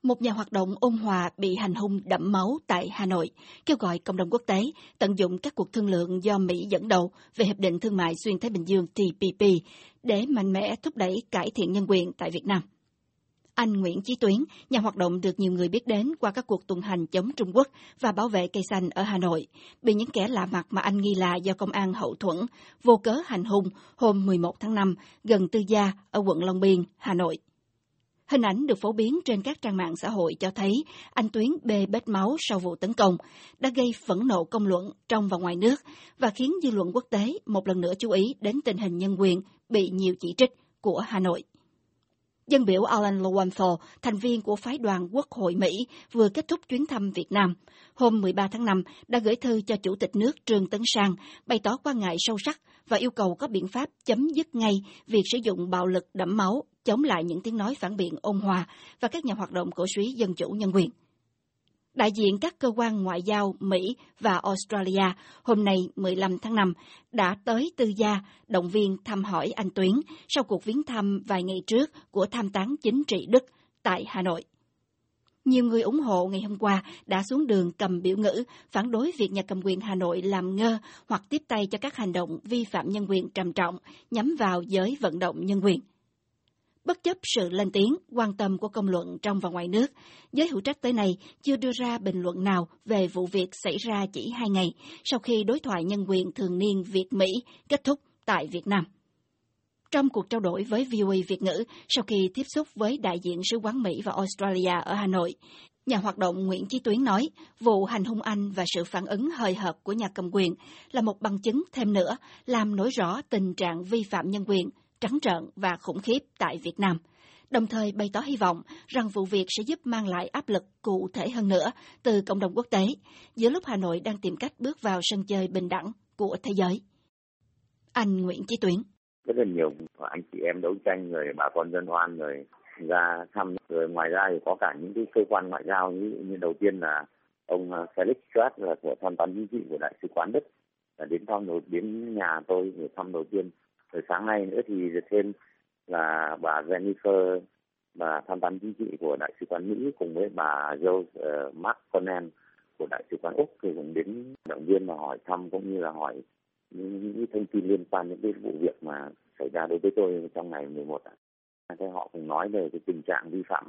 Một nhà hoạt động ôn hòa bị hành hung đẫm máu tại Hà Nội, kêu gọi cộng đồng quốc tế tận dụng các cuộc thương lượng do Mỹ dẫn đầu về Hiệp định Thương mại Xuyên Thái Bình Dương TPP để mạnh mẽ thúc đẩy cải thiện nhân quyền tại Việt Nam. Anh Nguyễn Chí Tuyến, nhà hoạt động được nhiều người biết đến qua các cuộc tuần hành chống Trung Quốc và bảo vệ cây xanh ở Hà Nội, bị những kẻ lạ mặt mà anh nghi là do công an hậu thuẫn vô cớ hành hung hôm 11 tháng 5 gần Tư Gia ở quận Long Biên, Hà Nội. Hình ảnh được phổ biến trên các trang mạng xã hội cho thấy anh Tuyến bê bết máu sau vụ tấn công đã gây phẫn nộ công luận trong và ngoài nước và khiến dư luận quốc tế một lần nữa chú ý đến tình hình nhân quyền bị nhiều chỉ trích của Hà Nội. Dân biểu Alan Lowenthal, thành viên của phái đoàn Quốc hội Mỹ, vừa kết thúc chuyến thăm Việt Nam. Hôm 13 tháng 5 đã gửi thư cho Chủ tịch nước Trương Tấn Sang, bày tỏ quan ngại sâu sắc và yêu cầu có biện pháp chấm dứt ngay việc sử dụng bạo lực đẫm máu, chống lại những tiếng nói phản biện ôn hòa và các nhà hoạt động cổ súy dân chủ nhân quyền. Đại diện các cơ quan ngoại giao Mỹ và Australia hôm nay 15 tháng 5 đã tới Tư Gia động viên thăm hỏi anh Tuyến sau cuộc viếng thăm vài ngày trước của tham tán chính trị Đức tại Hà Nội. Nhiều người ủng hộ ngày hôm qua đã xuống đường cầm biểu ngữ phản đối việc nhà cầm quyền Hà Nội làm ngơ hoặc tiếp tay cho các hành động vi phạm nhân quyền trầm trọng nhắm vào giới vận động nhân quyền. Bất chấp sự lên tiếng, quan tâm của công luận trong và ngoài nước, giới hữu trách tới nay chưa đưa ra bình luận nào về vụ việc xảy ra chỉ 2 ngày sau khi đối thoại nhân quyền thường niên Việt-Mỹ kết thúc tại Việt Nam. Trong cuộc trao đổi với VOA Việt ngữ sau khi tiếp xúc với đại diện sứ quán Mỹ và Australia ở Hà Nội, nhà hoạt động Nguyễn Chí Tuyến nói vụ hành hung anh và sự phản ứng hời hợt của nhà cầm quyền là một bằng chứng thêm nữa làm nổi rõ tình trạng vi phạm nhân quyền trắng trợn và khủng khiếp tại Việt Nam, đồng thời bày tỏ hy vọng rằng vụ việc sẽ giúp mang lại áp lực cụ thể hơn nữa từ cộng đồng quốc tế, giữa lúc Hà Nội đang tìm cách bước vào sân chơi bình đẳng của thế giới. Anh Nguyễn Chí Tuyến. Rất là nhiều anh chị em đấu tranh, người bà con dân oan người ra thăm, rồi ngoài ra thì có cả những cái cơ quan ngoại giao như đầu tiên là ông Felix Schwartz là của tham tán chính trị của Đại sứ quán Đức là đến nhà tôi để thăm đầu tiên. Rồi sáng nay nữa thì thêm là bà Jennifer, bà tham tán chính trị của Đại sứ quán Mỹ cùng với bà Joe McConnell của Đại sứ quán Úc thì cũng đến động viên và hỏi thăm cũng như là hỏi những thông tin liên quan đến cái vụ việc mà xảy ra đối với tôi trong ngày 11. Thế họ cũng nói về cái tình trạng vi phạm,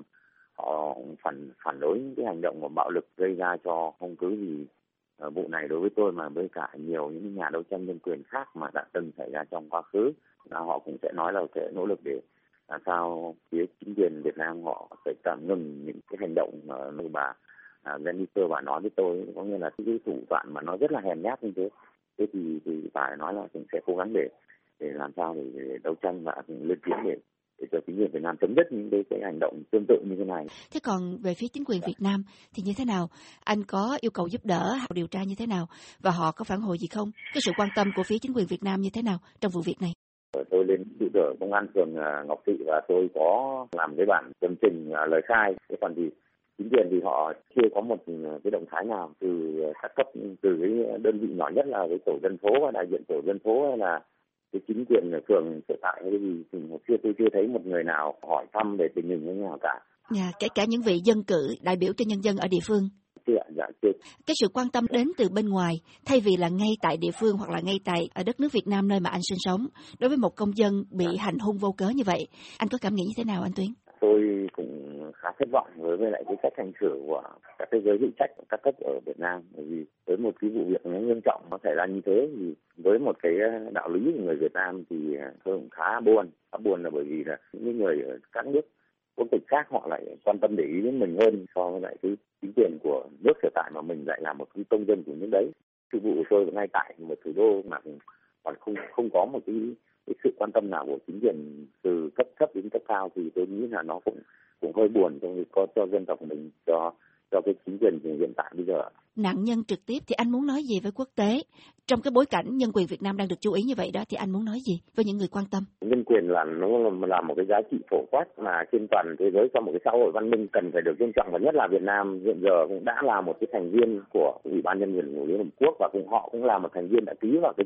họ phản đối cái hành động của bạo lực gây ra cho không cứ gì vụ này đối với tôi mà với cả nhiều những nhà đấu tranh nhân quyền khác mà đã từng xảy ra trong quá khứ. Họ cũng sẽ nói là sẽ nỗ lực để làm sao phía chính quyền Việt Nam họ phải tạm ngừng những cái hành động như bà Jennifer bà nói với tôi, có nghĩa là cái thủ đoạn mà nó rất là hèn nhát như thế. Thế thì phải nói là cũng sẽ cố gắng để làm sao để đấu tranh và lên tiếng để cho chính quyền Việt Nam chấm dứt những cái hành động tương tự như thế này. Thế còn về phía chính quyền Việt Nam thì như thế nào? Anh có yêu cầu giúp đỡ, điều tra như thế nào và họ có phản hồi gì không? Cái sự quan tâm của phía chính quyền Việt Nam như thế nào trong vụ việc này? Tôi lên trụ sở công an phường Ngọc Thị và tôi có làm cái bản tường trình lời khai. Thế còn thì chính quyền thì họ chưa có một cái động thái nào từ các cấp, từ cái đơn vị nhỏ nhất là cái tổ dân phố và đại diện tổ dân phố hay là cái chính quyền ở phường sở tại hay gì thì tôi chưa thấy một người nào hỏi thăm về tình hình như thế nào cả. Dạ, kể cả những vị dân cử đại biểu cho nhân dân ở địa phương. Dạ, chưa. Cái sự quan tâm đến từ bên ngoài thay vì là ngay tại địa phương hoặc là ngay tại ở đất nước Việt Nam nơi mà anh sinh sống, đối với một công dân bị hành hung vô cớ như vậy, anh có cảm nghĩ như thế nào anh Tuyến? Tôi cũng khá thất vọng với lại cái cách hành xử của các cái giới hữu trách các cấp ở Việt Nam, bởi vì với một cái vụ việc nó nghiêm trọng nó xảy ra như thế thì với một cái đạo lý của người Việt Nam thì tôi cũng khá buồn là bởi vì là những người ở các nước quốc tịch khác họ lại quan tâm để ý đến mình hơn so với lại cái chính quyền của nước sở tại mà mình lại là một cái công dân của nước đấy. Sự vụ của tôi ngay tại một thủ đô mà còn không có một cái sự quan tâm nào của chính quyền từ cấp thấp đến cấp cao thì tôi nghĩ là nó cũng hơi buồn cho dân tộc mình, cho cái chính quyền hiện tại bây giờ. Nạn nhân trực tiếp thì anh muốn nói gì với quốc tế trong cái bối cảnh nhân quyền Việt Nam đang được chú ý như vậy đó, thì anh muốn nói gì với những người quan tâm? Nhân quyền là nó là một cái giá trị phổ quát mà trên toàn thế giới, trong một cái xã hội văn minh cần phải được tôn trọng, và nhất là Việt Nam hiện giờ cũng đã là một cái thành viên của Ủy ban Nhân quyền của Liên Hợp Quốc và họ cũng là một thành viên đã ký vào cái công ước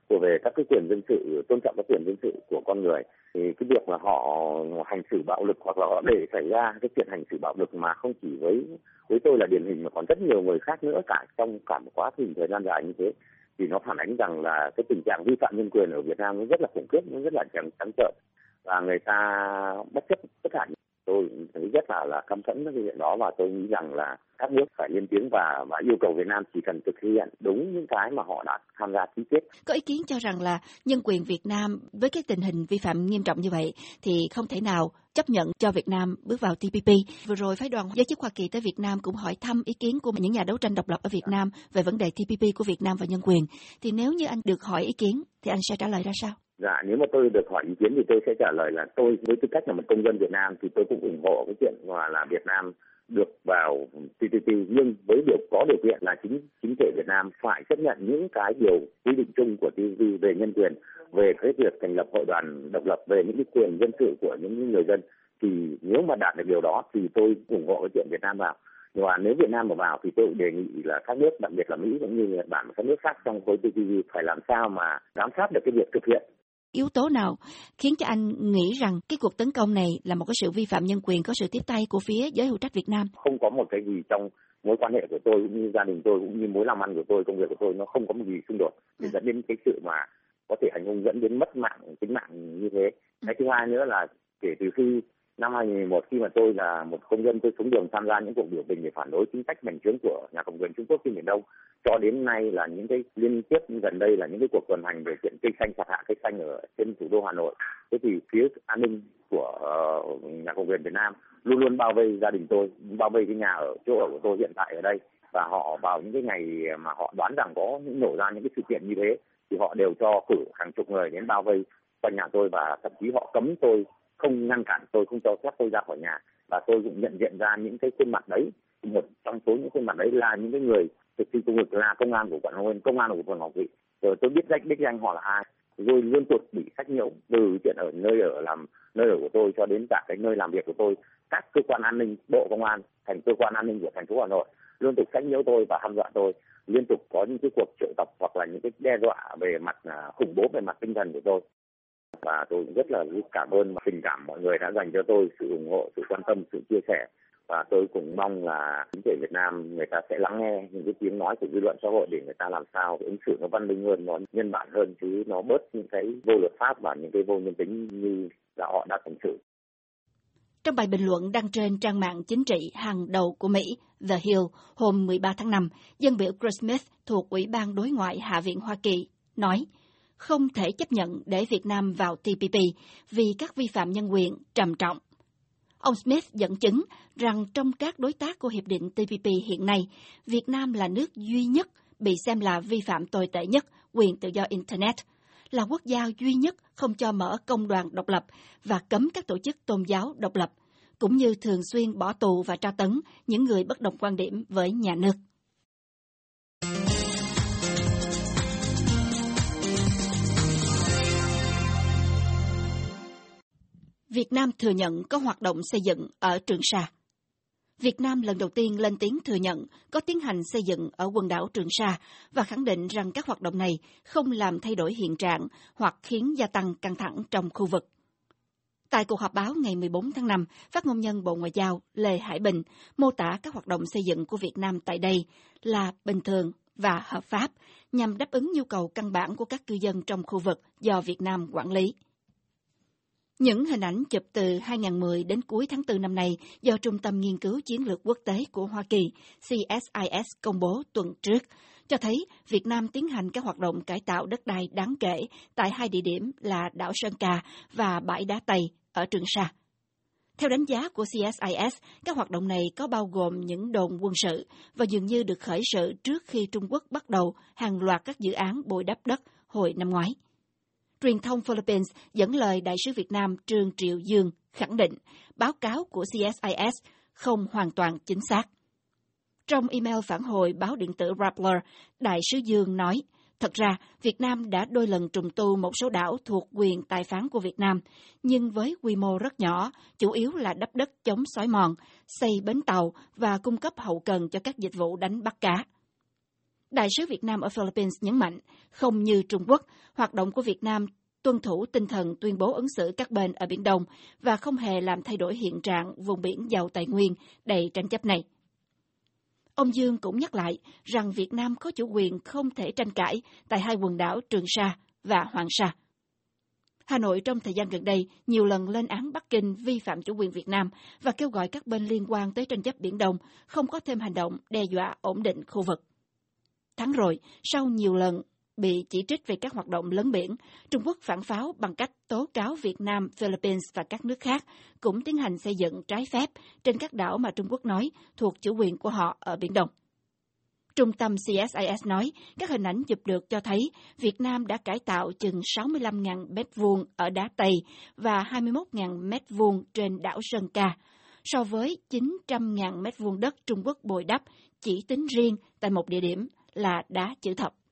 về các cái quyền dân sự, tôn trọng các quyền dân sự của con người, thì cái việc là họ hành xử bạo lực hoặc là họ để xảy ra cái chuyện hành xử bạo lực mà không chỉ với tôi là điển hình mà còn rất nhiều người khác nữa cả trong cả một quá trình thời gian dài như thế, thì nó phản ánh rằng là cái tình trạng vi phạm nhân quyền ở Việt Nam nó rất là khủng khiếp, nó rất là trắng trợn và người ta bất chấp tất cả. Tôi thấy rất là căm phẫn với cái chuyện đó và tôi nghĩ rằng là các nước phải lên tiếng và yêu cầu Việt Nam chỉ cần thực hiện đúng những cái mà họ đã tham gia ký kết. Có ý kiến cho rằng là nhân quyền Việt Nam với cái tình hình vi phạm nghiêm trọng như vậy thì không thể nào chấp nhận cho Việt Nam bước vào TPP. Vừa rồi phái đoàn giới chức Hoa Kỳ tới Việt Nam cũng hỏi thăm ý kiến của những nhà đấu tranh độc lập ở Việt Nam về vấn đề TPP của Việt Nam và nhân quyền. Thì nếu như anh được hỏi ý kiến thì anh sẽ trả lời ra sao? Dạ, nếu mà tôi được hỏi ý kiến thì tôi sẽ trả lời là tôi với tư cách là một công dân Việt Nam thì tôi cũng ủng hộ cái chuyện là Việt Nam được vào TPP, nhưng với có điều kiện là chính thể Việt Nam phải chấp nhận những cái điều quy định chung của TPP về nhân quyền, về cái việc thành lập hội đoàn độc lập, về những cái quyền dân sự của những người dân. Thì nếu mà đạt được điều đó thì tôi ủng hộ cái chuyện Việt Nam vào. Nhưng mà nếu Việt Nam mà vào thì tôi đề nghị là các nước, đặc biệt là Mỹ cũng như Nhật Bản và các nước khác trong khối TPP phải làm sao mà giám sát được cái việc thực hiện. Yếu tố nào khiến cho anh nghĩ rằng cái cuộc tấn công này là một cái sự vi phạm nhân quyền, có sự tiếp tay của phía giới hữu trách Việt Nam? Không có một cái gì trong mối quan hệ của tôi cũng như gia đình tôi cũng như mối làm ăn của tôi, công việc của tôi, nó không có một gì xung đột để dẫn đến cái sự mà có thể hành hung dẫn đến mất tính mạng như thế. Cái thứ hai nữa là kể từ khi năm 2011 khi mà tôi là một công dân, tôi xuống đường tham gia những cuộc biểu tình để phản đối chính sách bành trướng của nhà cầm quyền Trung Quốc trên Biển Đông, cho đến nay là những cái liên tiếp gần đây là những cái cuộc tuần hành về chuyện cây xanh, chặt hạ cây xanh ở trên thủ đô Hà Nội. Thế thì phía an ninh của nhà cầm quyền Việt Nam luôn luôn bao vây gia đình tôi, bao vây cái nhà ở chỗ ở của tôi hiện tại ở đây, và họ vào những cái ngày mà họ đoán rằng có nổ ra những cái sự kiện như thế thì họ đều cho cử hàng chục người đến bao vây quanh nhà tôi, và thậm chí họ cấm tôi, không ngăn cản tôi, không cho phép tôi ra khỏi nhà. Và tôi cũng nhận diện ra những cái khuôn mặt đấy, một trong số những khuôn mặt đấy là những cái người thực thi công việc, là công an của quận Long Biên, công an của quận Ngọc Thị. Rồi tôi biết đích danh họ là ai, rồi liên tục bị sách nhiễu từ chuyện ở nơi ở của tôi cho đến cả cái nơi làm việc của tôi. Các cơ quan an ninh, Bộ Công an thành cơ quan an ninh của thành phố Hà Nội liên tục sách nhiễu tôi và hăm dọa tôi, liên tục có những cái cuộc triệu tập hoặc là những cái đe dọa về mặt khủng bố về mặt tinh thần của tôi. Và tôi rất là cảm ơn tình cảm mọi người đã dành cho tôi, sự ủng hộ, sự quan tâm, sự chia sẻ. Và tôi cũng mong là chính thể Việt Nam người ta sẽ lắng nghe những cái tiếng nói của dư luận xã hội để người ta làm sao ứng xử nó văn minh hơn, nó nhân bản hơn, chứ nó bớt những cái vô luật pháp và những cái vô nhân tính như là họ đã ứng xử. Trong bài bình luận đăng trên trang mạng chính trị hàng đầu của Mỹ, The Hill, hôm 13 tháng 5, dân biểu Chris Smith thuộc Ủy ban Đối ngoại Hạ viện Hoa Kỳ nói không thể chấp nhận để Việt Nam vào TPP vì các vi phạm nhân quyền trầm trọng. Ông Smith dẫn chứng rằng trong các đối tác của Hiệp định TPP hiện nay, Việt Nam là nước duy nhất bị xem là vi phạm tồi tệ nhất quyền tự do Internet, là quốc gia duy nhất không cho mở công đoàn độc lập và cấm các tổ chức tôn giáo độc lập, cũng như thường xuyên bỏ tù và tra tấn những người bất đồng quan điểm với nhà nước. Việt Nam thừa nhận có hoạt động xây dựng ở Trường Sa. Việt Nam lần đầu tiên lên tiếng thừa nhận có tiến hành xây dựng ở quần đảo Trường Sa và khẳng định rằng các hoạt động này không làm thay đổi hiện trạng hoặc khiến gia tăng căng thẳng trong khu vực. Tại cuộc họp báo ngày 14 tháng 5, phát ngôn nhân Bộ Ngoại giao Lê Hải Bình mô tả các hoạt động xây dựng của Việt Nam tại đây là bình thường và hợp pháp, nhằm đáp ứng nhu cầu căn bản của các cư dân trong khu vực do Việt Nam quản lý. Những hình ảnh chụp từ 2010 đến cuối tháng 4 năm nay do Trung tâm Nghiên cứu Chiến lược Quốc tế của Hoa Kỳ CSIS công bố tuần trước cho thấy Việt Nam tiến hành các hoạt động cải tạo đất đai đáng kể tại hai địa điểm là đảo Sơn Ca và bãi đá Tây ở Trường Sa. Theo đánh giá của CSIS, các hoạt động này có bao gồm những đồn quân sự và dường như được khởi sự trước khi Trung Quốc bắt đầu hàng loạt các dự án bồi đắp đất hồi năm ngoái. Truyền thông Philippines dẫn lời Đại sứ Việt Nam Trương Triệu Dương khẳng định báo cáo của CSIS không hoàn toàn chính xác. Trong email phản hồi báo điện tử Rappler, Đại sứ Dương nói, thật ra Việt Nam đã đôi lần trùng tu một số đảo thuộc quyền tài phán của Việt Nam, nhưng với quy mô rất nhỏ, chủ yếu là đắp đất chống xói mòn, xây bến tàu và cung cấp hậu cần cho các dịch vụ đánh bắt cá. Đại sứ Việt Nam ở Philippines nhấn mạnh, không như Trung Quốc, hoạt động của Việt Nam tuân thủ tinh thần tuyên bố ứng xử các bên ở Biển Đông và không hề làm thay đổi hiện trạng vùng biển giàu tài nguyên đầy tranh chấp này. Ông Dương cũng nhắc lại rằng Việt Nam có chủ quyền không thể tranh cãi tại hai quần đảo Trường Sa và Hoàng Sa. Hà Nội trong thời gian gần đây nhiều lần lên án Bắc Kinh vi phạm chủ quyền Việt Nam và kêu gọi các bên liên quan tới tranh chấp Biển Đông không có thêm hành động đe dọa ổn định khu vực. Tháng rồi, sau nhiều lần bị chỉ trích về các hoạt động lấn biển, Trung Quốc phản pháo bằng cách tố cáo Việt Nam, Philippines và các nước khác cũng tiến hành xây dựng trái phép trên các đảo mà Trung Quốc nói thuộc chủ quyền của họ ở Biển Đông. Trung tâm CSIS nói các hình ảnh chụp được cho thấy Việt Nam đã cải tạo chừng 65.000 mét vuông ở Đá Tây và 21.000 mét vuông trên đảo Sơn Ca, so với 900.000 mét vuông đất Trung Quốc bồi đắp chỉ tính riêng tại một địa điểm là Đá Chữ Thập.